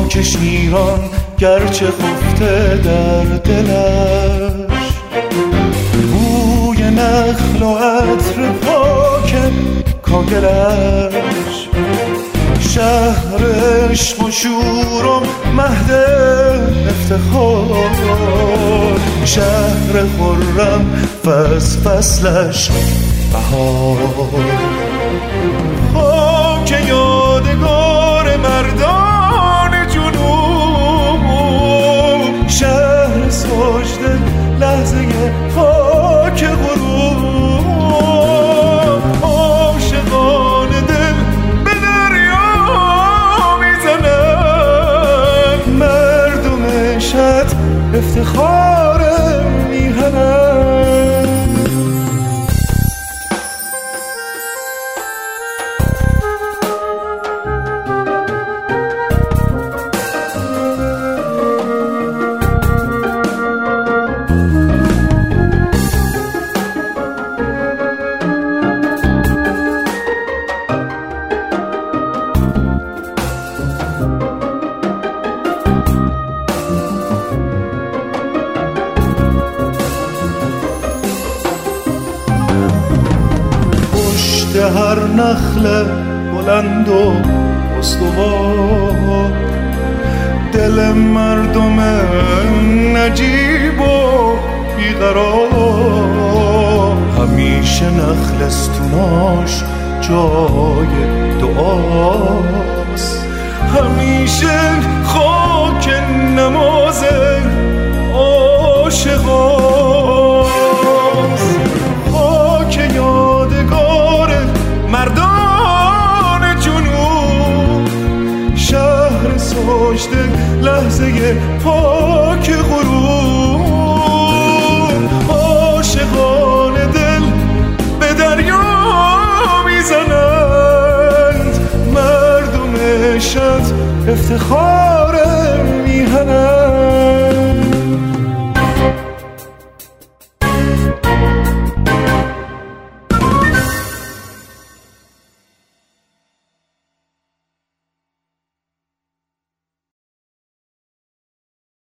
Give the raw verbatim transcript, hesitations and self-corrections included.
خاک شیران گرچه خفته در دلش، بوی نخل و عطر پاک کاگلش، شهر عشق و شور و مهد افتخار، شهر خرم فصل فصلش بهار. خاک یادگار مردان جنوب، شهر سجده لحظه خاک غروب، عاشقان دل به دریا میزنن، مردم شط افتخار میهنن. هر نخل بلند و استوار، دل مردم نجیب و بیقرار، همیشه نخل استوناش جای دعاست، همیشه خاک نماز عاشقاست. خاک یادگار مردان جنوب، شهر سجده لحظه پاک غروب، عاشقان دل به دریا میزنند، مردم شط افتخار میهنند.